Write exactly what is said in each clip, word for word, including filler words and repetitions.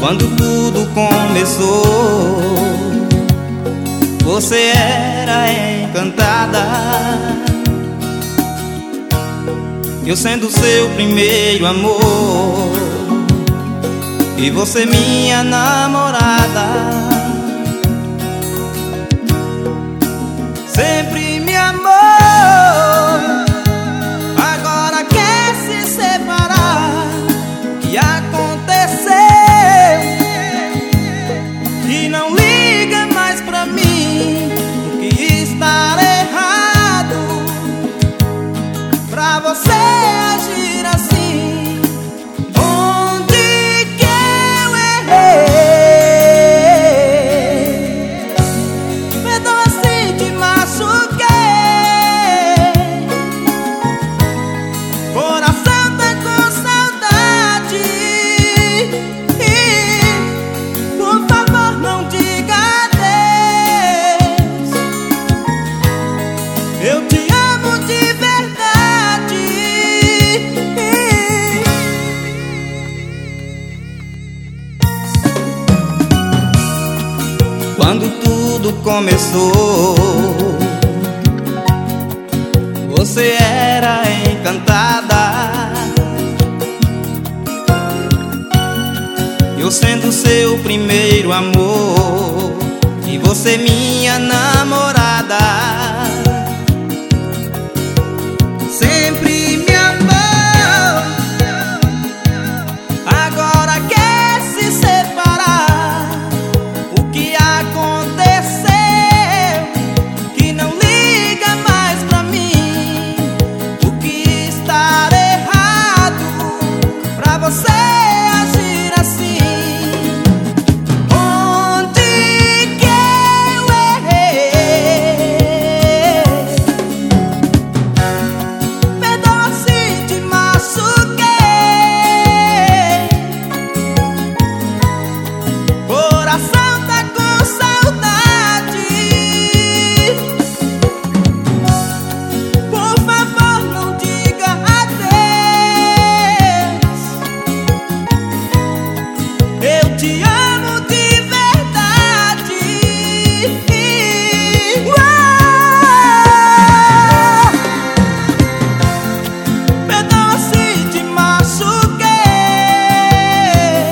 Quando tudo começou, você era encantada, eu sendo seu primeiro amor e você minha namorada. Sempre me amou, agora quer se separar. O que aconteceu? E não liga mais pra mim. O que está errado pra você agir assim? Onde que eu errei? Perdoa se te machuquei. Coração tá com saudade. Por favor, não diga adeus. Eu te amo de verdade. Quando tudo começou, você era encantada, eu sendo seu primeiro amor e você minha namorada. Sempre me amou, agora quer se separar. O que aconteceu? Que não liga mais pra mim. O que está errado pra você agir assim? Onde que eu errei? Perdoa se te machuquei. Coração tá com saudade. Por favor, não diga adeus. Eu te amo de verdade. Uau! Perdoa se te machuquei.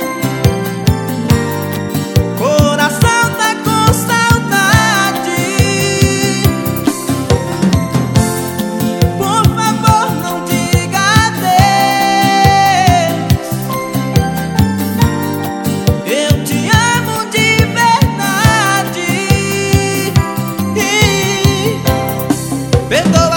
Coração tá com saudade. Por favor, não diga adeus. Eu te amo de verdade. Perdoa